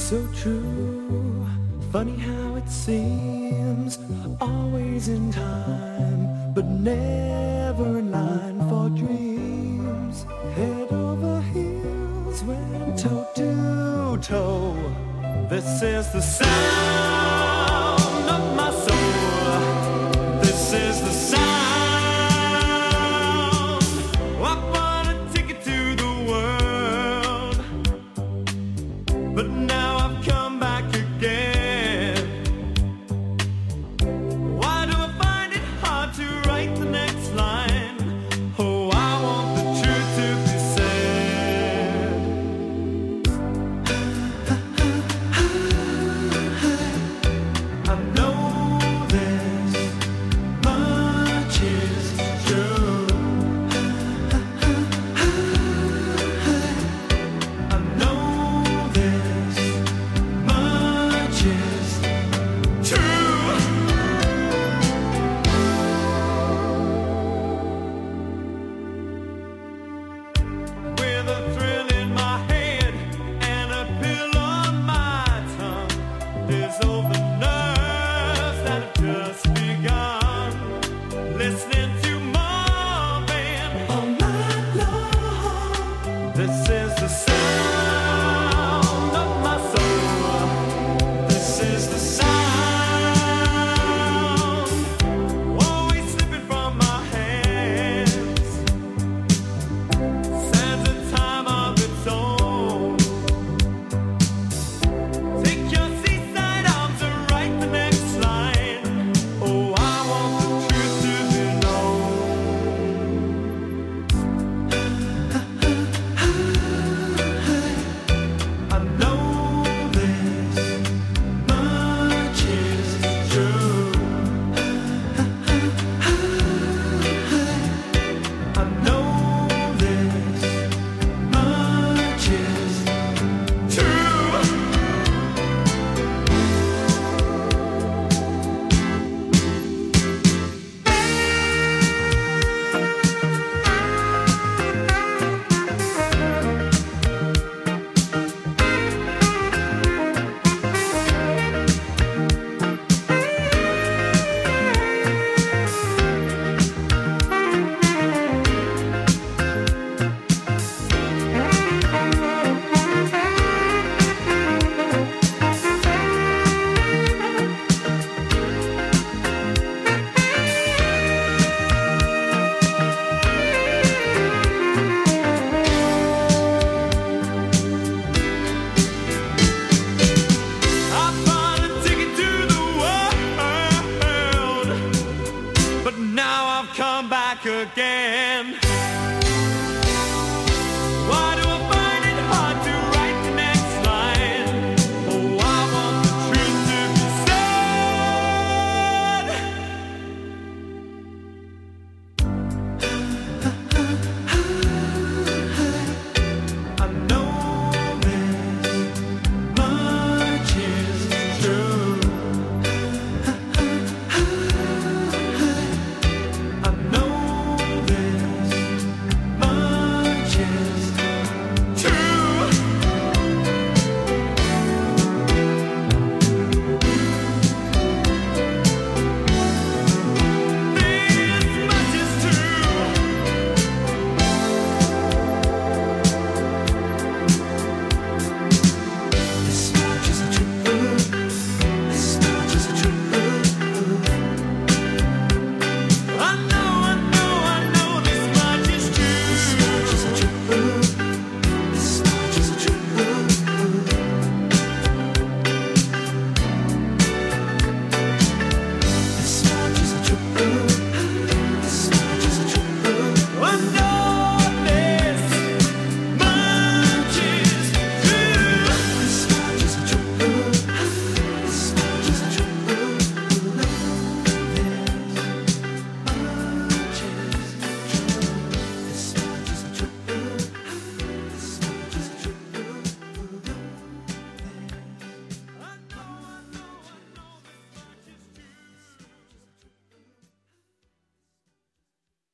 So true, funny how it seems, always in time, but never in line for dreams. Head over heels, went toe to toe. This is the sound of my soul. This is the sound. I want a ticket to the world, but now I've come back again. Why do I find it hard to write the next line? Oh, I want the truth to be said. I know this much is true. I know this much is true. With a thrill in my head and a pill on my tongue, there's all the nerves that have just begun. Listening to Marvin all night long. This is the sound of my soul. This is the sound, always slipping from my hands. Sands a time of its own. Take your seaside arms and write the next line. Oh, I want the truth to be known. I know this much is true. I know this much is true. I bought a ticket to the world, but now I've come back again.